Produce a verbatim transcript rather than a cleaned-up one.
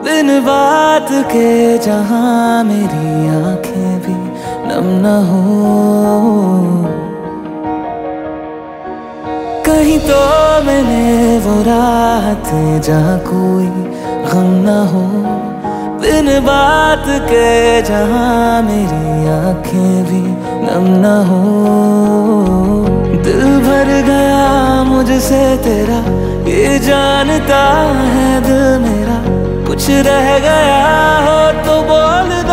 बिन बात के जहां मेरी आंखें भी नम न हो। कहीं तो मैंने वो रात जहां कोई गम न हो। बिन बात के जहां मेरी आंखें भी नम न हो। दिल भर गया मुझसे तेरा ये जानता है दिल मेरा। कुछ रह गया हो तो बोल दो।